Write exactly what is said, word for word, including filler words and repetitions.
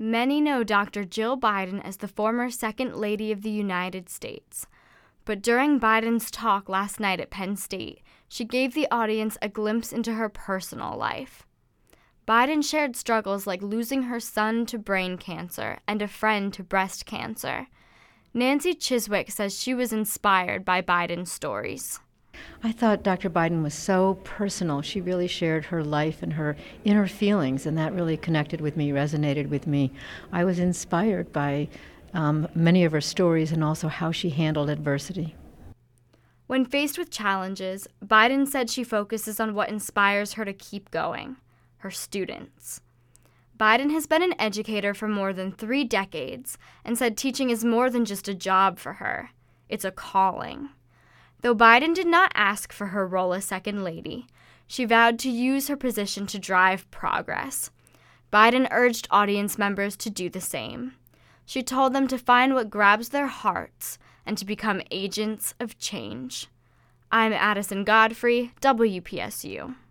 Many know Doctor Jill Biden as the former Second Lady of the United States. But during Biden's talk last night at Penn State, she gave the audience a glimpse into her personal life. Biden shared struggles like losing her son to brain cancer and a friend to breast cancer. Nancy Chiswick says she was inspired by Biden's stories. I thought Doctor Biden was so personal. She really shared her life and her inner feelings, and that really connected with me, resonated with me. I was inspired by um, many of her stories and also how she handled adversity. When faced with challenges, Biden said she focuses on what inspires her to keep going, her students. Biden has been an educator for more than three decades and said teaching is more than just a job for her. It's a calling. Though Biden did not ask for her role as Second Lady, she vowed to use her position to drive progress. Biden urged audience members to do the same. She told them to find what grabs their hearts and to become agents of change. I'm Addison Godfrey, W P S U.